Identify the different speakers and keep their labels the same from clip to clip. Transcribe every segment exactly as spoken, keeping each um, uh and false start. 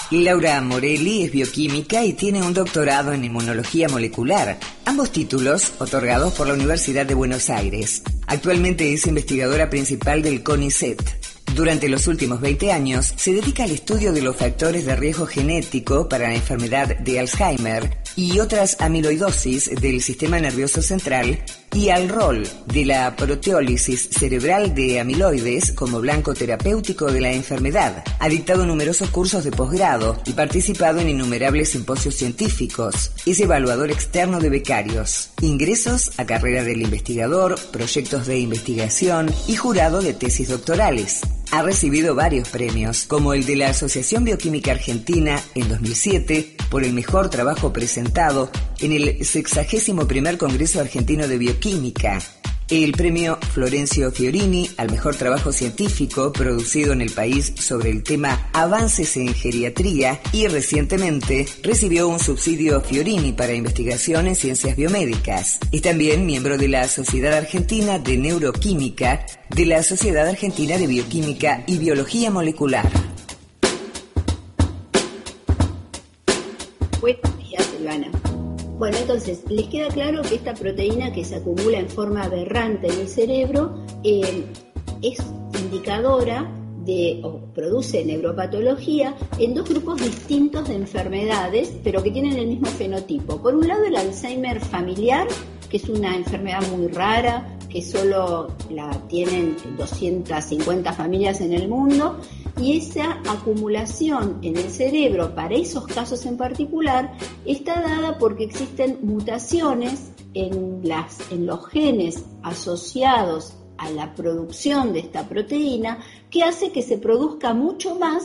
Speaker 1: Laura Morelli es bioquímica y tiene un doctorado en inmunología molecular, ambos títulos otorgados por la Universidad de Buenos Aires. Actualmente es investigadora principal del CONICET. Durante los últimos veinte años se dedica al estudio de los factores de riesgo genético para la enfermedad de Alzheimer y otras amiloidosis del sistema nervioso central y al rol de la proteólisis cerebral de amiloides como blanco terapéutico de la enfermedad. Ha dictado numerosos cursos de posgrado y participado en innumerables simposios científicos. Es evaluador externo de becarios, ingresos a carrera del investigador, proyectos de investigación y jurado de tesis doctorales. Ha recibido varios premios, como el de la Asociación Bioquímica Argentina en dos mil siete por el mejor trabajo presentado en el sexagésimo primer Congreso Argentino de Bioquímica, el premio Florencio Fiorini al mejor trabajo científico producido en el país sobre el tema Avances en Geriatría y recientemente recibió un subsidio Fiorini para investigación en ciencias biomédicas. Es también miembro de la Sociedad Argentina de Neuroquímica, de la Sociedad Argentina de Bioquímica y Biología Molecular.
Speaker 2: Buenos días, Silvana. Bueno, entonces, les queda claro que esta proteína que se acumula en forma aberrante en el cerebro eh, es indicadora de, o produce neuropatología en dos grupos distintos de enfermedades, pero que tienen el mismo fenotipo. Por un lado, el Alzheimer familiar, que es una enfermedad muy rara, que solo la tienen doscientas cincuenta familias en el mundo, y esa acumulación en el cerebro para esos casos en particular está dada porque existen mutaciones en, las, en los genes asociados a la producción de esta proteína que hace que se produzca mucho más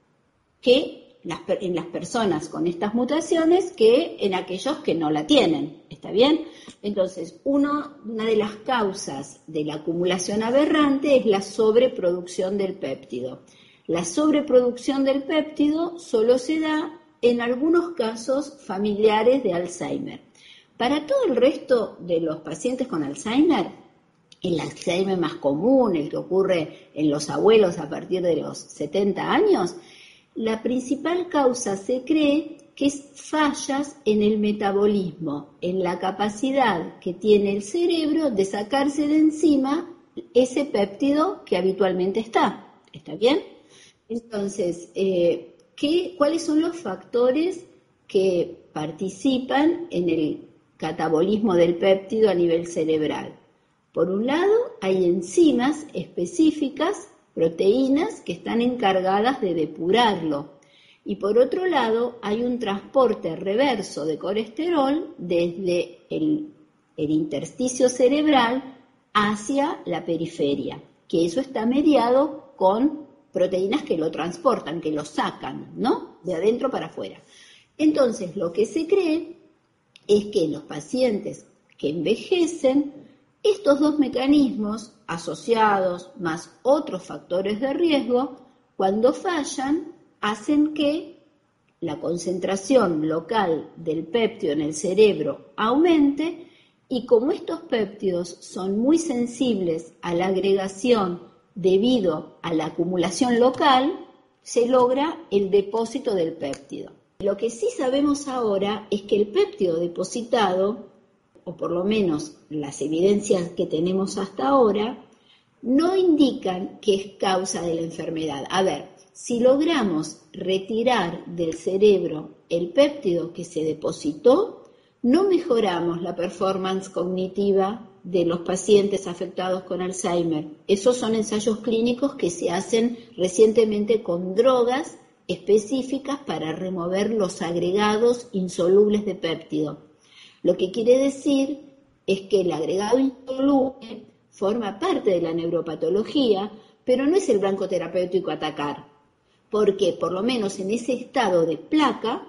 Speaker 2: que las, en las personas con estas mutaciones que en aquellos que no la tienen. ¿Está bien? Entonces, uno, una de las causas de la acumulación aberrante es la sobreproducción del péptido. La sobreproducción del péptido solo se da en algunos casos familiares de Alzheimer. Para todo el resto de los pacientes con Alzheimer, el Alzheimer más común, el que ocurre en los abuelos a partir de los setenta años, la principal causa se cree que es fallas en el metabolismo, en la capacidad que tiene el cerebro de sacarse de encima ese péptido que habitualmente está. ¿Está bien? Entonces, eh, ¿qué, ¿cuáles son los factores que participan en el catabolismo del péptido a nivel cerebral? Por un lado, hay enzimas específicas, proteínas, que están encargadas de depurarlo. Y por otro lado, hay un transporte reverso de colesterol desde el, el intersticio cerebral hacia la periferia, que eso está mediado con proteínas que lo transportan, que lo sacan, ¿no? De adentro para afuera. Entonces, lo que se cree es que en los pacientes que envejecen, estos dos mecanismos asociados más otros factores de riesgo, cuando fallan, hacen que la concentración local del péptido en el cerebro aumente y como estos péptidos son muy sensibles a la agregación debido a la acumulación local, se logra el depósito del péptido. Lo que sí sabemos ahora es que el péptido depositado, o por lo menos las evidencias que tenemos hasta ahora, no indican que es causa de la enfermedad. A ver, si logramos retirar del cerebro el péptido que se depositó, no mejoramos la performance cognitiva de los pacientes afectados con Alzheimer. Esos son ensayos clínicos que se hacen recientemente con drogas específicas para remover los agregados insolubles de péptido. Lo que quiere decir es que el agregado insoluble forma parte de la neuropatología, pero no es el blanco terapéutico a atacar, porque por lo menos en ese estado de placa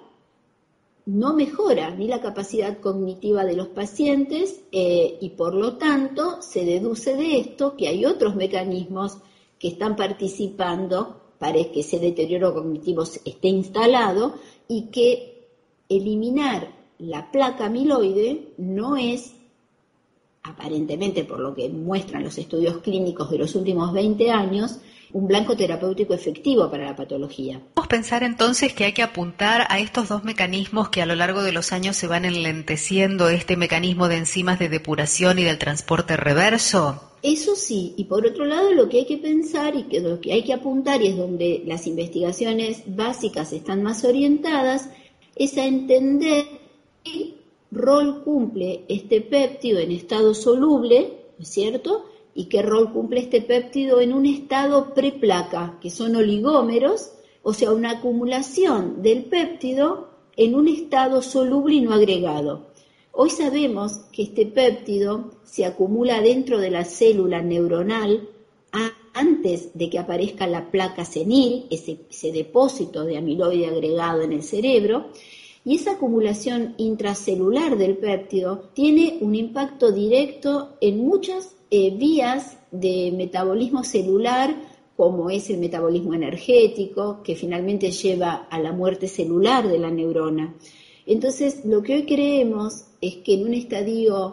Speaker 2: no mejora ni la capacidad cognitiva de los pacientes eh, y por lo tanto se deduce de esto que hay otros mecanismos que están participando para que ese deterioro cognitivo esté instalado y que eliminar la placa amiloide no es, aparentemente por lo que muestran los estudios clínicos de los últimos veinte años, un blanco terapéutico efectivo para la patología.
Speaker 3: Podemos pensar entonces que hay que apuntar a estos dos mecanismos que a lo largo de los años se van enlenteciendo, este mecanismo de enzimas de depuración y del transporte reverso.
Speaker 2: Eso sí, y por otro lado lo que hay que pensar y que lo que hay que apuntar, y es donde las investigaciones básicas están más orientadas, es a entender qué rol cumple este péptido en estado soluble, ¿no es cierto?, y qué rol cumple este péptido en un estado preplaca, que son oligómeros, o sea, una acumulación del péptido en un estado soluble y no agregado. Hoy sabemos que este péptido se acumula dentro de la célula neuronal antes de que aparezca la placa senil, ese, ese depósito de amiloide agregado en el cerebro, y esa acumulación intracelular del péptido tiene un impacto directo en muchas eh, vías de metabolismo celular, como es el metabolismo energético, que finalmente lleva a la muerte celular de la neurona. Entonces, lo que hoy creemos es que en un estadio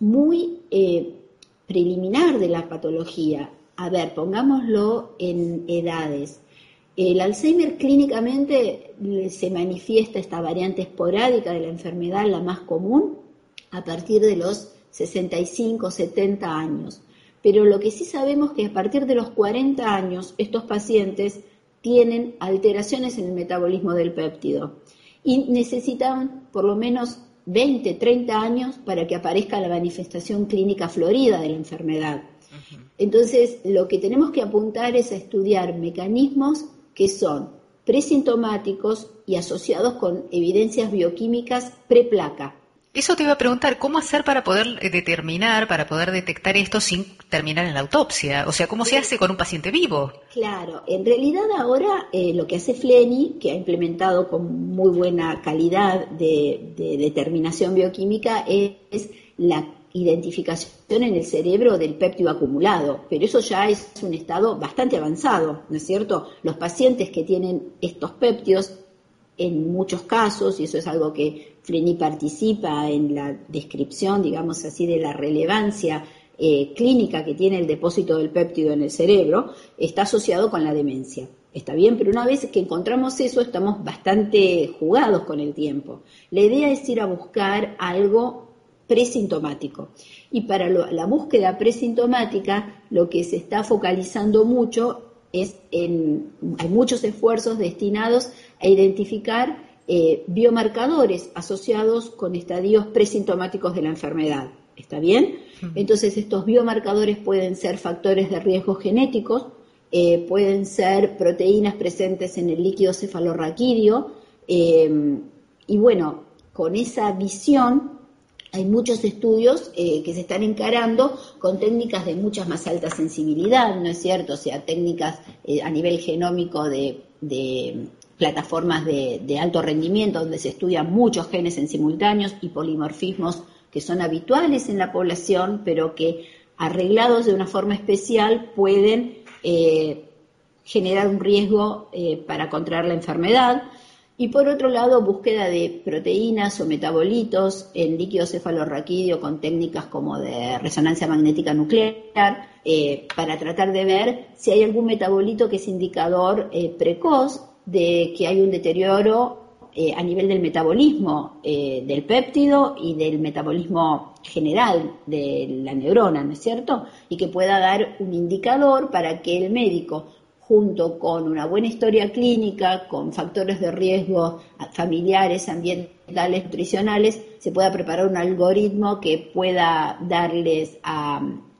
Speaker 2: muy eh, preliminar de la patología, a ver, pongámoslo en edades, el Alzheimer clínicamente se manifiesta esta variante esporádica de la enfermedad, la más común, a partir de los sesenta y cinco, setenta años. Pero lo que sí sabemos es que a partir de los cuarenta años estos pacientes tienen alteraciones en el metabolismo del péptido y necesitan por lo menos veinte, treinta años para que aparezca la manifestación clínica florida de la enfermedad. Entonces, lo que tenemos que apuntar es a estudiar mecanismos que son presintomáticos y asociados con evidencias bioquímicas preplaca.
Speaker 3: Eso te iba a preguntar, ¿cómo hacer para poder determinar, para poder detectar esto sin terminar en la autopsia? O sea, ¿cómo se hace con un paciente vivo?
Speaker 2: Claro, en realidad ahora eh, lo que hace Fleni, que ha implementado con muy buena calidad de, de determinación bioquímica, es, es la identificación en el cerebro del péptido acumulado, pero eso ya es un estado bastante avanzado, ¿no es cierto? Los pacientes que tienen estos péptidos, en muchos casos, y eso es algo que Fleni participa en la descripción, digamos así, de la relevancia eh, clínica que tiene el depósito del péptido en el cerebro, está asociado con la demencia. Está bien, pero una vez que encontramos eso, estamos bastante jugados con el tiempo. La idea es ir a buscar algo presintomático. Y para lo, la búsqueda presintomática, lo que se está focalizando mucho es en, hay muchos esfuerzos destinados a identificar eh, biomarcadores asociados con estadios presintomáticos de la enfermedad. ¿Está bien? Uh-huh. Entonces, estos biomarcadores pueden ser factores de riesgo genéticos, eh, pueden ser proteínas presentes en el líquido cefalorraquídeo, eh, y bueno, con esa visión hay muchos estudios eh, que se están encarando con técnicas de mucha más alta sensibilidad, ¿no es cierto? O sea, técnicas eh, a nivel genómico de, de plataformas de, de alto rendimiento, donde se estudian muchos genes en simultáneos y polimorfismos que son habituales en la población, pero que arreglados de una forma especial pueden eh, generar un riesgo eh, para contraer la enfermedad. Y por otro lado, búsqueda de proteínas o metabolitos en líquido cefalorraquídeo con técnicas como de resonancia magnética nuclear, eh, para tratar de ver si hay algún metabolito que es indicador eh, precoz de que hay un deterioro eh, a nivel del metabolismo eh, del péptido y del metabolismo general de la neurona, ¿no es cierto? Y que pueda dar un indicador para que el médico, junto con una buena historia clínica, con factores de riesgo familiares, ambientales, nutricionales, se pueda preparar un algoritmo que pueda darles a,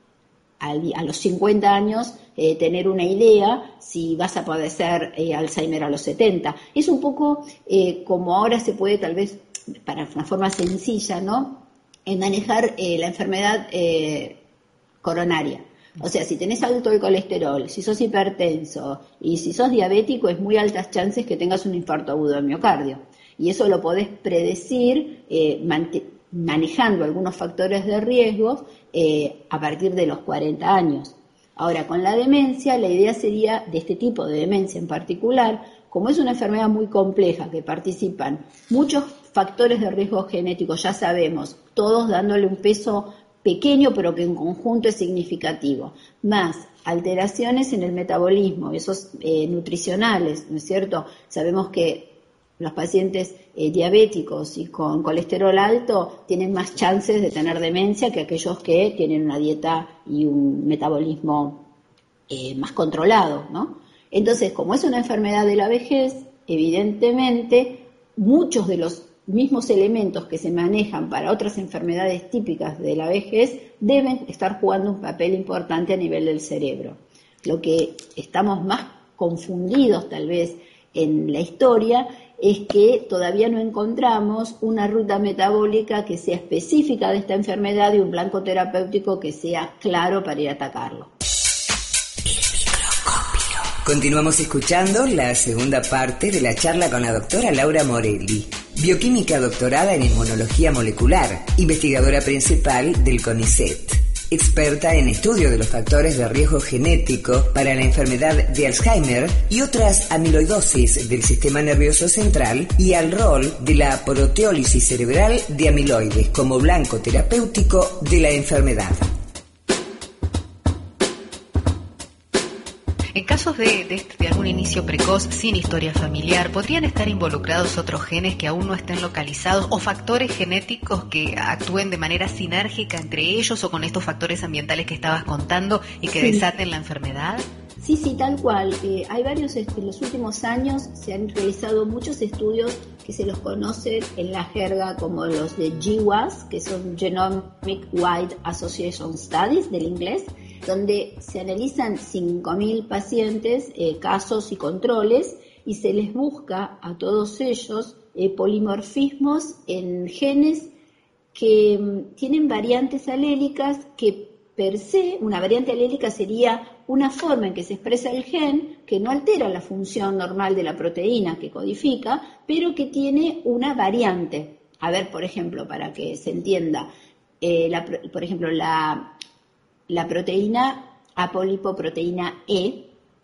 Speaker 2: a, a los cincuenta años eh, tener una idea si vas a padecer eh, Alzheimer a los setenta. Es un poco eh, como ahora se puede, tal vez, para una forma sencilla, ¿no?, en manejar eh, la enfermedad eh, coronaria. O sea, si tenés alto el colesterol, si sos hipertenso y si sos diabético, es muy altas chances que tengas un infarto agudo de miocardio. Y eso lo podés predecir eh, manejando algunos factores de riesgo eh, a partir de los cuarenta años. Ahora, con la demencia, la idea sería, de este tipo de demencia en particular, como es una enfermedad muy compleja, que participan muchos factores de riesgo genético, ya sabemos, todos dándole un peso pequeño pero que en conjunto es significativo, más alteraciones en el metabolismo, esos eh, nutricionales, ¿no es cierto? Sabemos que los pacientes eh, diabéticos y con colesterol alto tienen más chances de tener demencia que aquellos que tienen una dieta y un metabolismo eh, más controlado, ¿no? Entonces, como es una enfermedad de la vejez, evidentemente muchos de los mismos elementos que se manejan para otras enfermedades típicas de la vejez deben estar jugando un papel importante a nivel del cerebro. Lo que estamos más confundidos tal vez en la historia es que todavía no encontramos una ruta metabólica que sea específica de esta enfermedad y un blanco terapéutico que sea claro para ir a atacarlo.
Speaker 1: Continuamos escuchando la segunda parte de la charla con la doctora Laura Morelli, bioquímica doctorada en inmunología molecular, investigadora principal del CONICET, experta en estudio de los factores de riesgo genético para la enfermedad de Alzheimer y otras amiloidosis del sistema nervioso central, y al rol de la proteólisis cerebral de amiloides como blanco terapéutico de la enfermedad.
Speaker 3: En casos de, de, de algún inicio precoz sin historia familiar, ¿podrían estar involucrados otros genes que aún no estén localizados o factores genéticos que actúen de manera sinérgica entre ellos o con estos factores ambientales que estabas contando y que
Speaker 2: Sí.
Speaker 3: desaten la enfermedad?
Speaker 2: Sí, sí, tal cual. Eh, hay varios, en los últimos años se han realizado muchos estudios que se los conoce en la jerga como los de G W A S, que son Genomic Wide Association Studies del inglés, donde se analizan cinco mil pacientes, eh, casos y controles, y se les busca a todos ellos eh, polimorfismos en genes que mm, tienen variantes alélicas que per se, una variante alélica sería una forma en que se expresa el gen que no altera la función normal de la proteína que codifica, pero que tiene una variante. A ver, por ejemplo, para que se entienda, eh, la, por ejemplo, la, la proteína apolipoproteína E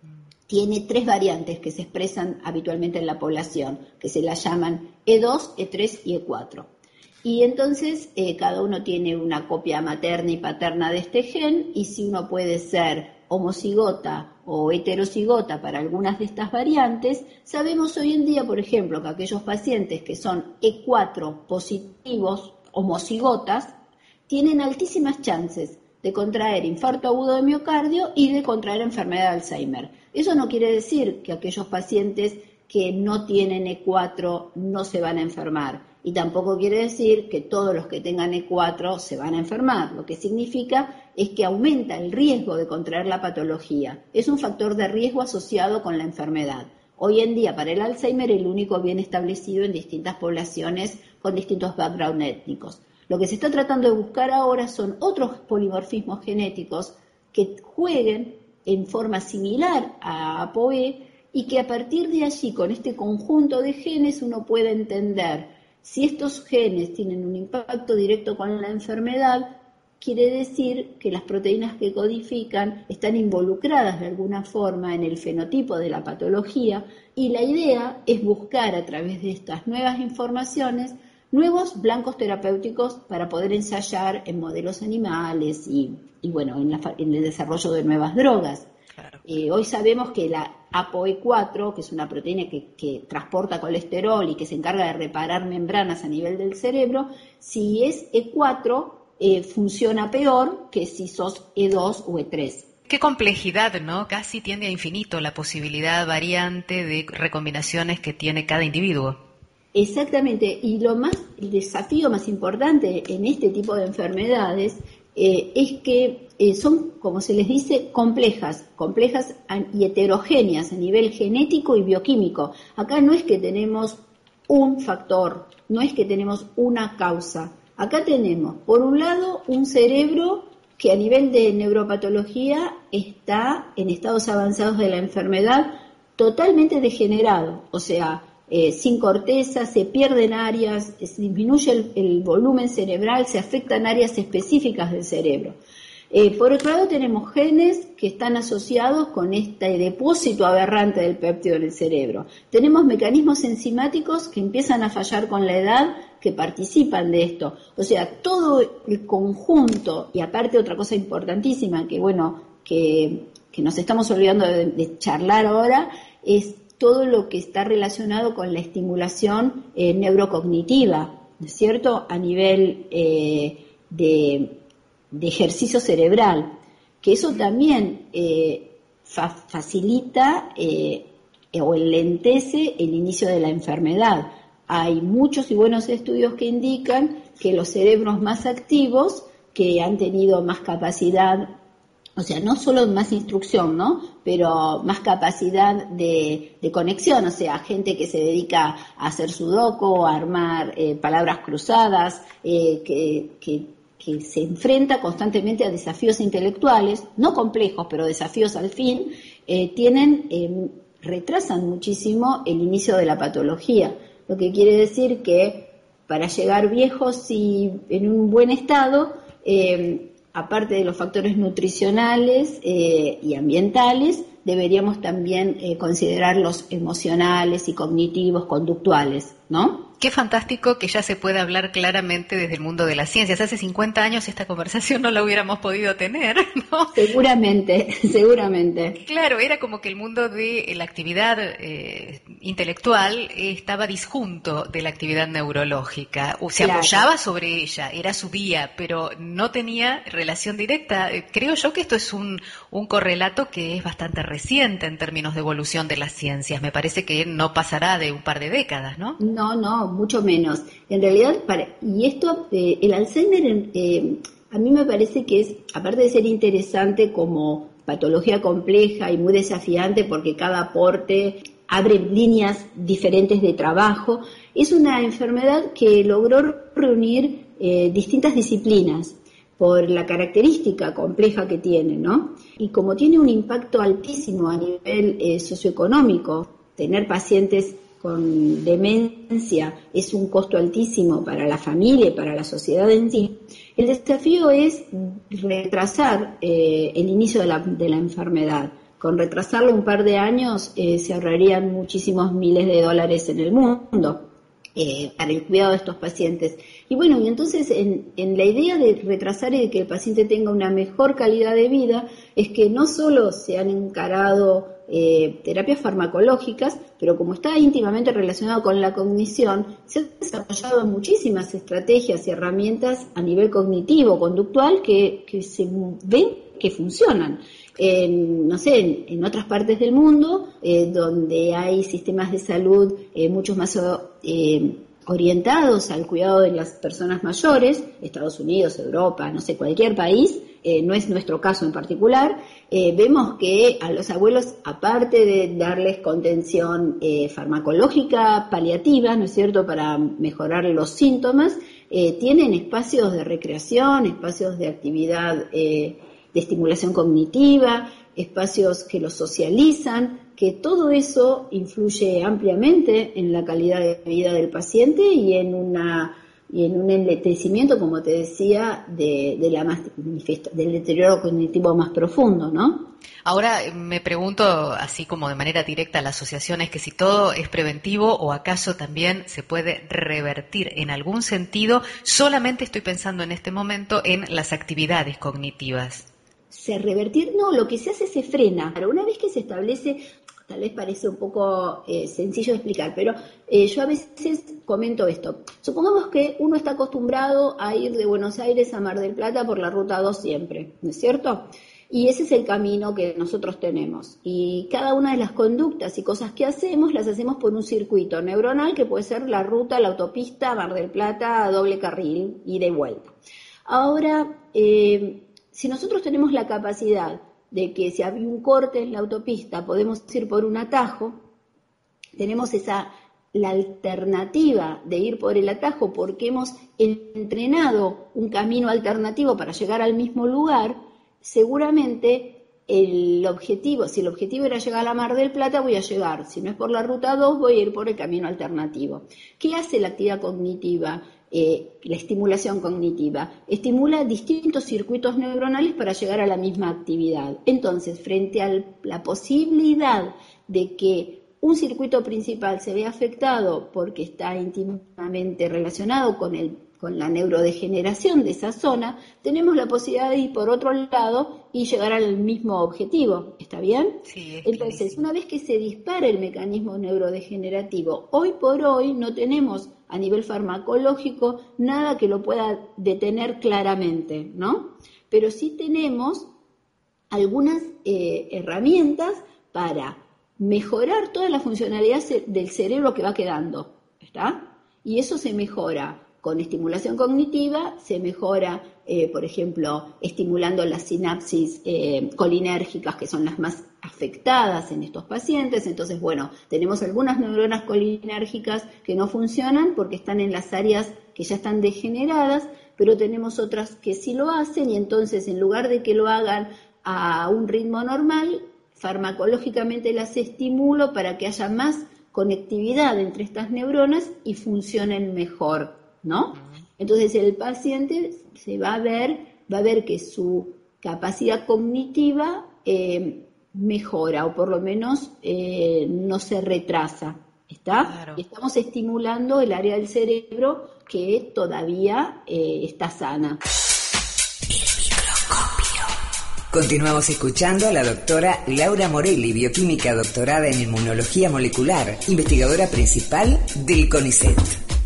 Speaker 2: tiene tres variantes que se expresan habitualmente en la población, que se las llaman E dos, E tres y E cuatro. Y entonces eh, cada uno tiene una copia materna y paterna de este gen, y si uno puede ser homocigota o heterocigota para algunas de estas variantes, sabemos hoy en día, por ejemplo, que aquellos pacientes que son E cuatro positivos, homocigotas, tienen altísimas chances de contraer infarto agudo de miocardio y de contraer enfermedad de Alzheimer. Eso no quiere decir que aquellos pacientes que no tienen E cuatro no se van a enfermar. Y tampoco quiere decir que todos los que tengan E cuatro se van a enfermar. Lo que significa es que aumenta el riesgo de contraer la patología. Es un factor de riesgo asociado con la enfermedad. Hoy en día, para el Alzheimer, el único bien establecido en distintas poblaciones con distintos background étnicos. Lo que se está tratando de buscar ahora son otros polimorfismos genéticos que jueguen en forma similar a ApoE y que a partir de allí, con este conjunto de genes, uno pueda entender si estos genes tienen un impacto directo con la enfermedad. Quiere decir que las proteínas que codifican están involucradas de alguna forma en el fenotipo de la patología, y la idea es buscar a través de estas nuevas informaciones nuevos blancos terapéuticos para poder ensayar en modelos animales y, y bueno, en, la, en el desarrollo de nuevas drogas.
Speaker 3: Claro.
Speaker 2: Eh, hoy sabemos que la ApoE cuatro, que es una proteína que, que transporta colesterol y que se encarga de reparar membranas a nivel del cerebro, si es E cuatro, eh, funciona peor que si sos E dos o E tres.
Speaker 3: Qué complejidad, ¿no? Casi tiende a infinito la posibilidad variante de recombinaciones que tiene cada individuo.
Speaker 2: Exactamente, y lo más, el desafío más importante en este tipo de enfermedades eh, es que eh, son, como se les dice, complejas, complejas y heterogéneas a nivel genético y bioquímico. Acá no es que tenemos un factor, no es que tenemos una causa. Acá tenemos, por un lado, un cerebro que a nivel de neuropatología está en estados avanzados de la enfermedad totalmente degenerado, o sea, Eh, sin corteza, se pierden áreas, se disminuye el, el volumen cerebral, se afectan áreas específicas del cerebro. Eh, por otro lado, tenemos genes que están asociados con este depósito aberrante del péptido en el cerebro. Tenemos mecanismos enzimáticos que empiezan a fallar con la edad que participan de esto. O sea, todo el conjunto, y aparte otra cosa importantísima que, bueno, que, que nos estamos olvidando de, de charlar ahora, es todo lo que está relacionado con la estimulación eh, neurocognitiva, ¿no es cierto?, a nivel eh, de, de ejercicio cerebral, que eso también eh, fa- facilita eh, o enlentece el inicio de la enfermedad. Hay muchos y buenos estudios que indican que los cerebros más activos, que han tenido más capacidad, o sea, no solo más instrucción, ¿no?, pero más capacidad de, de conexión, o sea, gente que se dedica a hacer sudoku, a armar eh, palabras cruzadas, eh, que, que, que se enfrenta constantemente a desafíos intelectuales, no complejos, pero desafíos al fin, eh, tienen, eh, retrasan muchísimo el inicio de la patología, lo que quiere decir que para llegar viejos y en un buen estado, eh, aparte de los factores nutricionales eh, y ambientales, deberíamos también eh, considerar los emocionales y cognitivos, conductuales, ¿no?
Speaker 3: Qué fantástico que ya se pueda hablar claramente desde el mundo de las ciencias. Hace cincuenta años esta conversación no la hubiéramos podido tener, ¿no?
Speaker 2: Seguramente, seguramente.
Speaker 3: Claro, era como que el mundo de la actividad eh, intelectual estaba disjunto de la actividad neurológica. O se
Speaker 2: Claro.
Speaker 3: apoyaba sobre ella, era su vía, pero no tenía relación directa. Eh, Creo yo que esto es un, un correlato que es bastante reciente en términos de evolución de las ciencias. Me parece que no pasará de un par de décadas, ¿no?
Speaker 2: No, no, mucho menos. En realidad, para, y esto, eh, el Alzheimer, eh, a mí me parece que es, aparte de ser interesante como patología compleja y muy desafiante porque cada aporte abre líneas diferentes de trabajo, es una enfermedad que logró reunir eh, distintas disciplinas por la característica compleja que tiene, ¿no? Y como tiene un impacto altísimo a nivel eh, socioeconómico, tener pacientes con demencia es un costo altísimo para la familia y para la sociedad en sí. El desafío es retrasar eh, el inicio de la, de la enfermedad. Con retrasarlo un par de años eh, se ahorrarían muchísimos miles de dólares en el mundo eh, para el cuidado de estos pacientes. Y bueno, y entonces en, en la idea de retrasar y de que el paciente tenga una mejor calidad de vida es que no solo se han encarado Eh, terapias farmacológicas, pero como está íntimamente relacionado con la cognición, se han desarrollado muchísimas estrategias y herramientas a nivel cognitivo, conductual, que, que se ven que funcionan. En, no sé, en, en otras partes del mundo, eh, donde hay sistemas de salud eh, mucho más eh, orientados al cuidado de las personas mayores, Estados Unidos, Europa, no sé, cualquier país, eh, no es nuestro caso en particular, eh, vemos que a los abuelos, aparte de darles contención eh, farmacológica paliativa, ¿no es cierto?, para mejorar los síntomas, eh, tienen espacios de recreación, espacios de actividad eh, de estimulación cognitiva, espacios que los socializan, que todo eso influye ampliamente en la calidad de vida del paciente y en una y en un enlentecimiento, como te decía, de, de la más, del deterioro cognitivo más profundo, ¿no?
Speaker 3: Ahora me pregunto, así como de manera directa, la asociación es que si todo es preventivo o acaso también se puede revertir en algún sentido. Solamente estoy pensando en este momento en las actividades cognitivas.
Speaker 2: Se revertir, no, lo que se hace se frena. Pero una vez que se establece, tal vez parece un poco eh, sencillo de explicar, pero eh, yo a veces comento esto. Supongamos que uno está acostumbrado a ir de Buenos Aires a Mar del Plata por la ruta dos siempre, ¿no es cierto? Y ese es el camino que nosotros tenemos. Y cada una de las conductas y cosas que hacemos, las hacemos por un circuito neuronal que puede ser la ruta, la autopista, Mar del Plata, doble carril, ida y vuelta. Ahora, eh, si nosotros tenemos la capacidad de que si hay un corte en la autopista podemos ir por un atajo, tenemos esa la alternativa de ir por el atajo porque hemos entrenado un camino alternativo para llegar al mismo lugar, seguramente el objetivo, si el objetivo era llegar a la Mar del Plata, voy a llegar, si no es por la ruta dos, voy a ir por el camino alternativo. ¿Qué hace la actividad cognitiva? Eh, la estimulación cognitiva estimula distintos circuitos neuronales para llegar a la misma actividad. Entonces, frente a la posibilidad de que un circuito principal se ve afectado porque está íntimamente relacionado con el con la neurodegeneración de esa zona, tenemos la posibilidad de ir por otro lado y llegar al mismo objetivo. ¿Está bien?
Speaker 3: Sí, es
Speaker 2: Entonces,
Speaker 3: clarísimo.
Speaker 2: una vez que se dispara el mecanismo neurodegenerativo, hoy por hoy no tenemos a nivel farmacológico nada que lo pueda detener claramente, ¿no? Pero sí tenemos algunas eh, herramientas para mejorar toda la funcionalidad del cerebro que va quedando, ¿está? Y eso se mejora con estimulación cognitiva, se mejora, eh, por ejemplo, estimulando las sinapsis eh, colinérgicas, que son las más afectadas en estos pacientes. Entonces, bueno, tenemos algunas neuronas colinérgicas que no funcionan porque están en las áreas que ya están degeneradas, pero tenemos otras que sí lo hacen, y entonces, en lugar de que lo hagan a un ritmo normal, farmacológicamente las estimulo para que haya más conectividad entre estas neuronas y funcionen mejor, ¿no? Entonces el paciente se va a ver, va a ver que su capacidad cognitiva eh, mejora, o por lo menos eh, no se retrasa, ¿está?
Speaker 3: Claro.
Speaker 2: Y estamos estimulando el área del cerebro que todavía eh, está sana.
Speaker 1: Continuamos escuchando a la doctora Laura Morelli, bioquímica doctorada en inmunología molecular, investigadora principal del CONICET.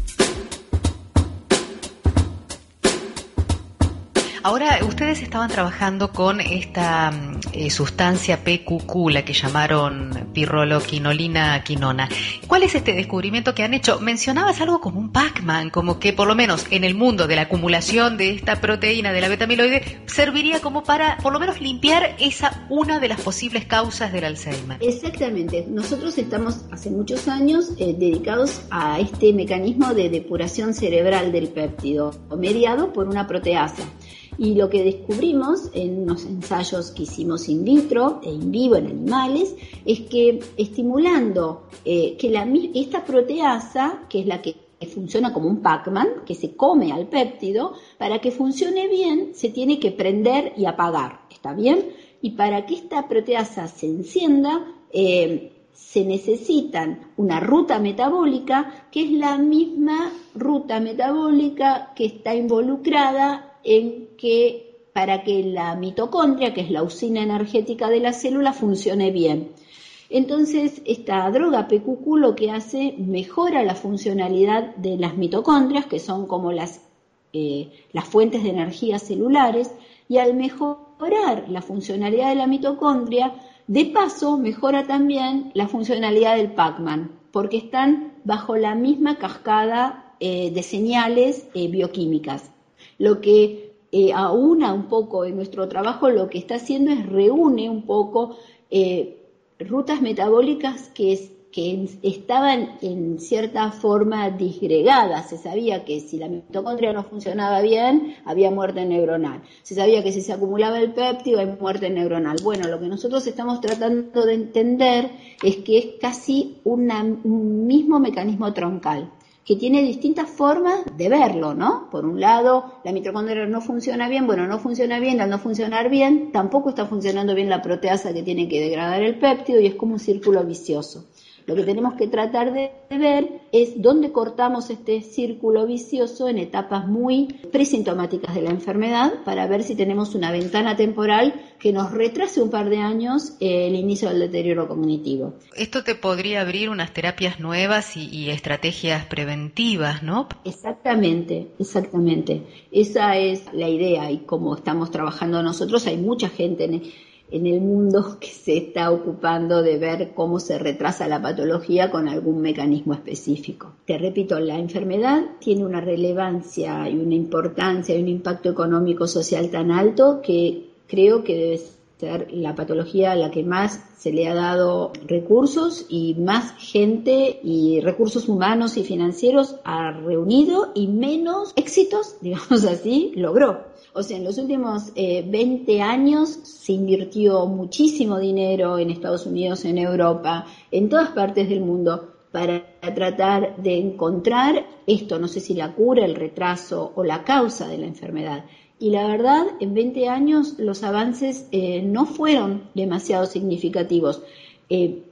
Speaker 3: Ahora, ustedes estaban trabajando con esta eh, sustancia P Q Q, la que llamaron pirroloquinolina quinona. ¿Cuál es este descubrimiento que han hecho? Mencionabas algo como un Pac-Man, como que por lo menos en el mundo de la acumulación de esta proteína de la beta-amiloide serviría como para por lo menos limpiar esa una de las posibles causas del Alzheimer.
Speaker 2: Exactamente. Nosotros estamos hace muchos años eh, dedicados a este mecanismo de depuración cerebral del péptido, mediado por una proteasa. Y lo que descubrimos en unos ensayos que hicimos in vitro e in vivo en animales es que estimulando eh, que la, esta proteasa, que es la que funciona como un Pac-Man, que se come al péptido, para que funcione bien se tiene que prender y apagar, ¿está bien? Y para que esta proteasa se encienda, eh, se necesitan una ruta metabólica que es la misma ruta metabólica que está involucrada en que para que la mitocondria, que es la usina energética de la célula, funcione bien. Entonces, esta droga P Q Q lo que hace, mejora la funcionalidad de las mitocondrias, que son como las, eh, las fuentes de energía celulares, y al mejorar la funcionalidad de la mitocondria, de paso mejora también la funcionalidad del Pac-Man, porque están bajo la misma cascada eh, de señales eh, bioquímicas. Lo que eh, aúna un poco en nuestro trabajo, lo que está haciendo es reúne un poco eh, rutas metabólicas que, es, que estaban en cierta forma disgregadas. Se sabía que si la mitocondria no funcionaba bien, había muerte neuronal. Se sabía que si se acumulaba el péptido, hay muerte neuronal. Bueno, lo que nosotros estamos tratando de entender es que es casi una, un mismo mecanismo troncal, que tiene distintas formas de verlo, ¿no? Por un lado, la mitocondria no funciona bien, bueno, no funciona bien, al no funcionar bien, tampoco está funcionando bien la proteasa que tiene que degradar el péptido, y es como un círculo vicioso. Lo que tenemos que tratar de ver es dónde cortamos este círculo vicioso en etapas muy presintomáticas de la enfermedad, para ver si tenemos una ventana temporal que nos retrase un par de años eh, el inicio del deterioro cognitivo.
Speaker 3: Esto te podría abrir unas terapias nuevas y, y estrategias preventivas, ¿no?
Speaker 2: Exactamente, exactamente. Esa es la idea, y como estamos trabajando nosotros, hay mucha gente en en el mundo que se está ocupando de ver cómo se retrasa la patología con algún mecanismo específico. Te repito, la enfermedad tiene una relevancia y una importancia y un impacto económico social tan alto que creo que debe ser la patología a la que más se le ha dado recursos, y más gente y recursos humanos y financieros ha reunido, y menos éxitos, digamos así, logró. O sea, en los últimos eh, veinte años se invirtió muchísimo dinero en Estados Unidos, en Europa, en todas partes del mundo, para tratar de encontrar esto, no sé si la cura, el retraso o la causa de la enfermedad. Y la verdad, en veinte años los avances eh, no fueron demasiado significativos. Eh,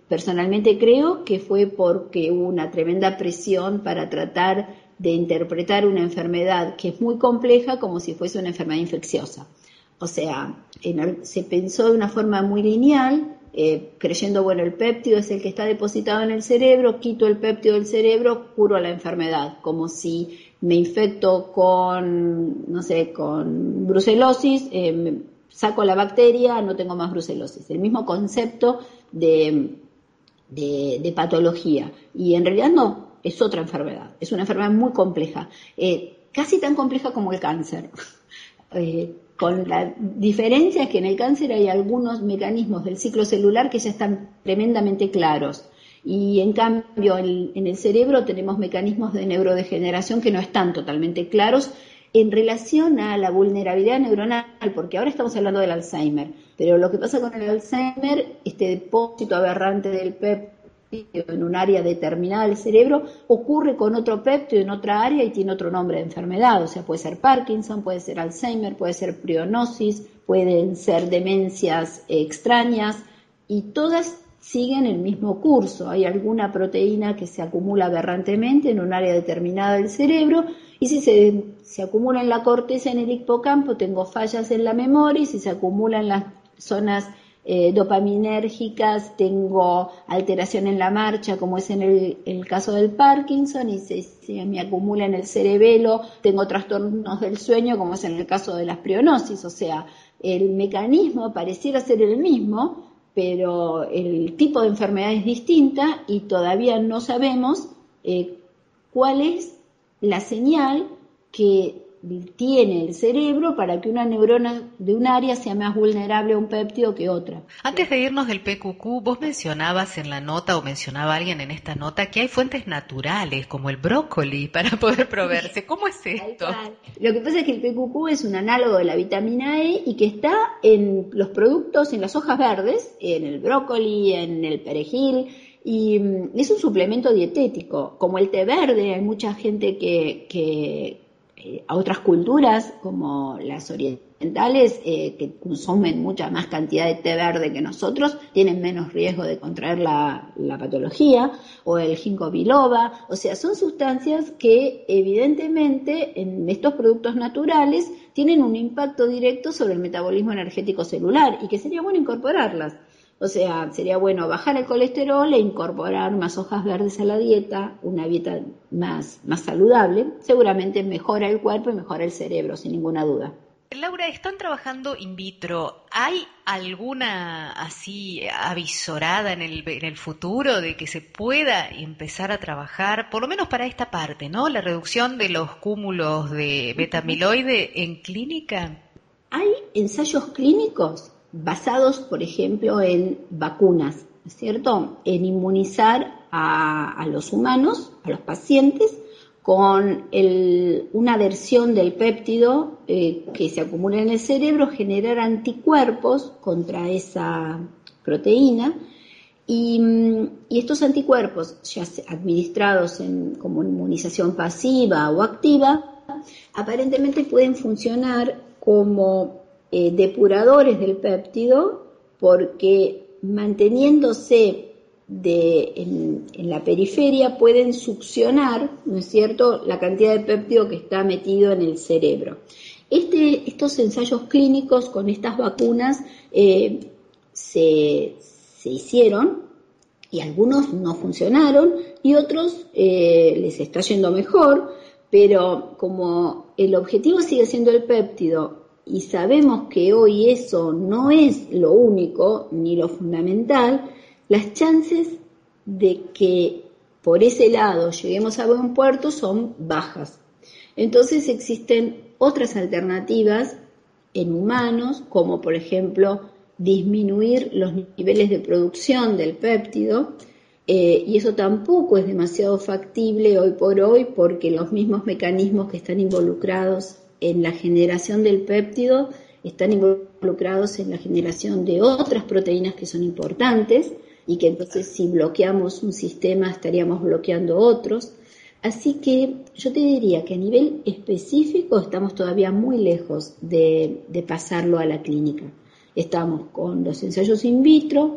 Speaker 2: personalmente creo que fue porque hubo una tremenda presión para tratar de interpretar una enfermedad que es muy compleja como si fuese una enfermedad infecciosa. O sea, en, se pensó de una forma muy lineal, eh, creyendo, bueno, el péptido es el que está depositado en el cerebro, quito el péptido del cerebro, curo la enfermedad, como si me infecto con, no sé, con brucelosis, eh, saco la bacteria, no tengo más brucelosis. El mismo concepto de, de, de patología. Y en realidad no, es otra enfermedad. Es una enfermedad muy compleja, eh, casi tan compleja como el cáncer. eh, con la diferencia que en el cáncer hay algunos mecanismos del ciclo celular que ya están tremendamente claros. Y en cambio en, en el cerebro tenemos mecanismos de neurodegeneración que no están totalmente claros en relación a la vulnerabilidad neuronal, porque ahora estamos hablando del Alzheimer, pero lo que pasa con el Alzheimer, este depósito aberrante del péptido en un área determinada del cerebro, ocurre con otro péptido en otra área y tiene otro nombre de enfermedad, o sea, puede ser Parkinson, puede ser Alzheimer, puede ser prionitis, pueden ser demencias extrañas, y todas siguen el mismo curso. Hay alguna proteína que se acumula aberrantemente en un área determinada del cerebro, y si se, se acumula en la corteza, en el hipocampo, tengo fallas en la memoria, y si se acumula en las zonas eh, dopaminérgicas, tengo alteración en la marcha, como es en el, el caso del Parkinson, y si se me acumula en el cerebelo, tengo trastornos del sueño, como es en el caso de las prionitis. O sea, el mecanismo pareciera ser el mismo, pero el tipo de enfermedad es distinta y todavía no sabemos eh, cuál es la señal que tiene el cerebro para que una neurona de un área sea más vulnerable a un péptido que otra.
Speaker 3: Antes de irnos del P Q Q, vos mencionabas en la nota, o mencionaba alguien en esta nota, que hay fuentes naturales, como el brócoli, para poder proveerse. ¿Cómo es esto?
Speaker 2: Lo que pasa es que el P Q Q es un análogo de la vitamina E y que está en los productos, en las hojas verdes, en el brócoli, en el perejil, y es un suplemento dietético. Como el té verde, hay mucha gente que... que a otras culturas como las orientales eh, que consumen mucha más cantidad de té verde que nosotros, tienen menos riesgo de contraer la, la patología, o el ginkgo biloba. O sea, son sustancias que evidentemente en estos productos naturales tienen un impacto directo sobre el metabolismo energético celular y que sería bueno incorporarlas. O sea, sería bueno bajar el colesterol e incorporar más hojas verdes a la dieta, una dieta más, más saludable. Seguramente mejora el cuerpo y mejora el cerebro, sin ninguna duda.
Speaker 3: Laura, están trabajando in vitro. ¿Hay alguna así avisorada en el, en el futuro de que se pueda empezar a trabajar, por lo menos para esta parte, ¿no? La reducción de los cúmulos de beta-amiloide en clínica.
Speaker 2: Hay ensayos clínicos basados, por ejemplo, en vacunas, ¿no es cierto? En inmunizar a, a los humanos, a los pacientes, con el, una versión del péptido eh, que se acumula en el cerebro, generar anticuerpos contra esa proteína, y, y estos anticuerpos, ya administrados en, como inmunización pasiva o activa, aparentemente pueden funcionar como Eh, depuradores del péptido, porque manteniéndose de, en, en la periferia pueden succionar, ¿no es cierto?, la cantidad de péptido que está metido en el cerebro. Este, estos ensayos clínicos con estas vacunas eh, se, se hicieron, y algunos no funcionaron y otros eh, les está yendo mejor, pero como el objetivo sigue siendo el péptido y sabemos que hoy eso no es lo único ni lo fundamental, las chances de que por ese lado lleguemos a buen puerto son bajas. Entonces existen otras alternativas en humanos, como por ejemplo disminuir los niveles de producción del péptido, eh, y eso tampoco es demasiado factible hoy por hoy porque los mismos mecanismos que están involucrados en la generación del péptido están involucrados en la generación de otras proteínas que son importantes y que entonces si bloqueamos un sistema estaríamos bloqueando otros. Así que yo te diría que a nivel específico estamos todavía muy lejos de, de pasarlo a la clínica. Estamos con los ensayos in vitro,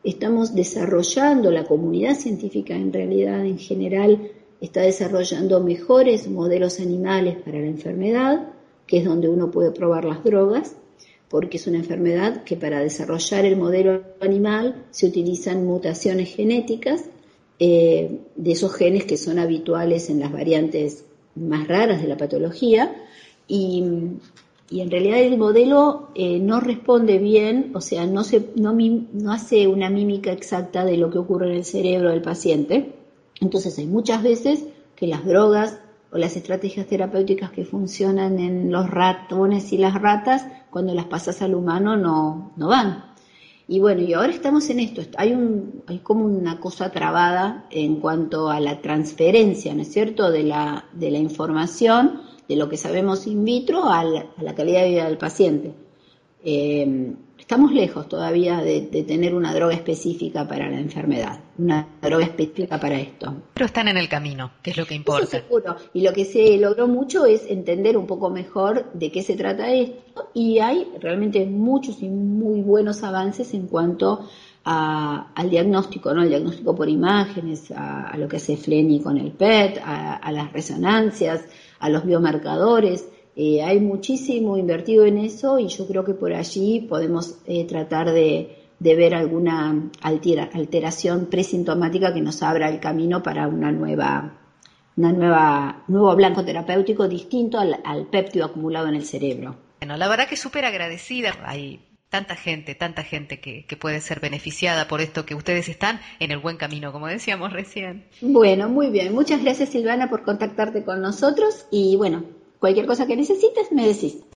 Speaker 2: estamos desarrollando, la comunidad científica en realidad en general está desarrollando mejores modelos animales para la enfermedad, que es donde uno puede probar las drogas, porque es una enfermedad que para desarrollar el modelo animal se utilizan mutaciones genéticas eh, de esos genes que son habituales en las variantes más raras de la patología, y, y en realidad el modelo eh, no responde bien, o sea, no, se, no, no hace una mímica exacta de lo que ocurre en el cerebro del paciente. Entonces hay muchas veces que las drogas o las estrategias terapéuticas que funcionan en los ratones y las ratas, cuando las pasas al humano no, no van. Y bueno, y ahora estamos en esto, hay, un, hay como una cosa trabada en cuanto a la transferencia, ¿no es cierto?, de la, de la información, de lo que sabemos in vitro a la, a la calidad de vida del paciente. Eh, estamos lejos todavía de, de tener una droga específica para la enfermedad, una droga específica para esto.
Speaker 3: Pero están en el camino, que es lo que importa.
Speaker 2: Eso seguro. Y lo que se logró mucho es entender un poco mejor de qué se trata esto, y hay realmente muchos y muy buenos avances en cuanto a, al diagnóstico, ¿no? El diagnóstico por imágenes, a, a lo que hace Fleni con el P E T, a, a las resonancias, a los biomarcadores. Eh, hay muchísimo invertido en eso, y yo creo que por allí podemos eh, tratar de, de ver alguna altera, alteración presintomática que nos abra el camino para una nueva, una nueva, nuevo blanco terapéutico distinto al, al péptido acumulado en el cerebro.
Speaker 3: Bueno, la verdad que súper agradecida. Hay tanta gente, tanta gente que, que puede ser beneficiada por esto, que ustedes están en el buen camino, como decíamos recién.
Speaker 2: Bueno, muy bien. Muchas gracias, Silvana, por contactarte con nosotros, y bueno, cualquier cosa que necesites me decís.